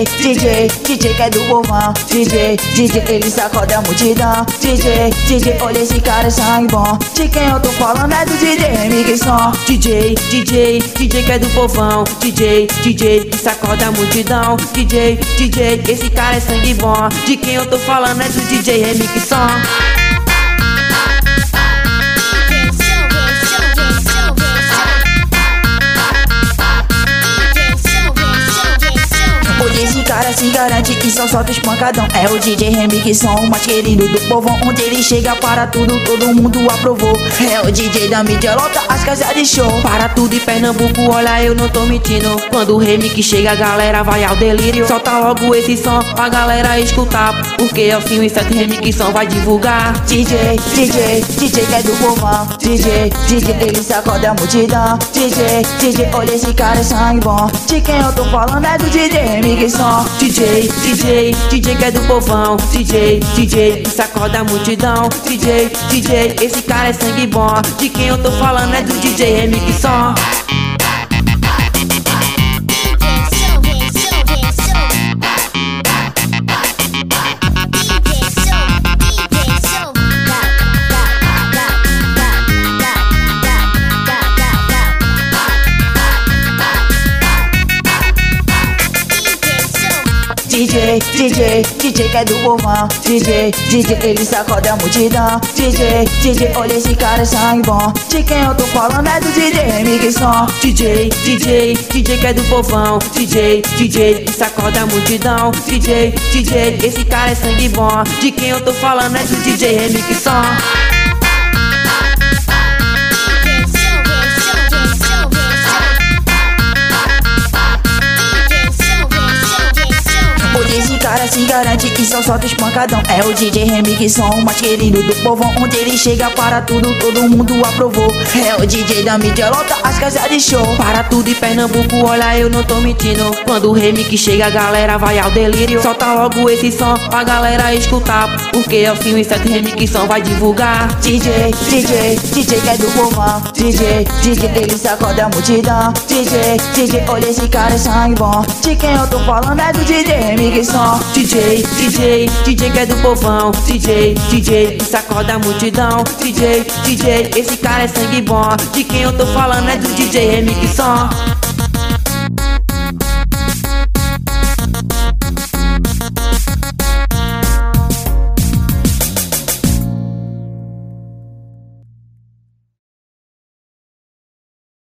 DJ que é do povão. DJ, ele sacode a multidão. DJ, olha esse cara é sangue bom. De quem eu tô falando é do DJ Remixson. DJ que é do povão. DJ, sacode a multidão. DJ, esse cara é sangue bom. De quem eu tô falando é do DJ Remixson. Esse cara se garante que só solta espancadão. É o DJ Remixson, o mais querido do povão. Onde ele chega para tudo, todo mundo aprovou. É o DJ da mídia, lota as casas de show. Para tudo em Pernambuco, olha, eu não tô mentindo. Quando o remix chega, a galera vai ao delírio. Solta logo esse som pra galera escutar, porque é o 5-7 Remixson vai divulgar. DJ que é do povão. DJ, ele sacode a multidão. DJ, olha esse cara é sangue bom. De quem eu tô falando é do DJ Remixson. DJ que é do povão. DJ, sacode a multidão. DJ, esse cara é sangue bom. De quem eu tô falando é do DJ Remixson. DJ que é do povão. DJ, ele sacode a multidão. DJ, olha esse cara é sangue bom. De quem eu tô falando é do DJ Remixson. DJ que é do povão. DJ, sacode a multidão. DJ, esse cara é sangue bom. De quem eu tô falando é do DJ Remixson. Esse cara se garante que só solta espancadão. É o DJ Remixson, o mais querido do povão. Onde ele chega para tudo, todo mundo aprovou. É o DJ da mídia, lota as casas de show. Para tudo em Pernambuco, olha, eu não tô mentindo. Quando o remix chega, a galera vai ao delírio. Solta logo esse som pra galera escutar, porque é o 5-7 Remixson vai divulgar. DJ que é do povão. DJ, ele sacode a multidão. DJ, olha esse cara é sangue bom. De quem eu tô falando é do DJ Remixson. DJ que é do povão. DJ, sacode a multidão. DJ, esse cara é sangue bom. De quem eu tô falando é do DJ Remixson.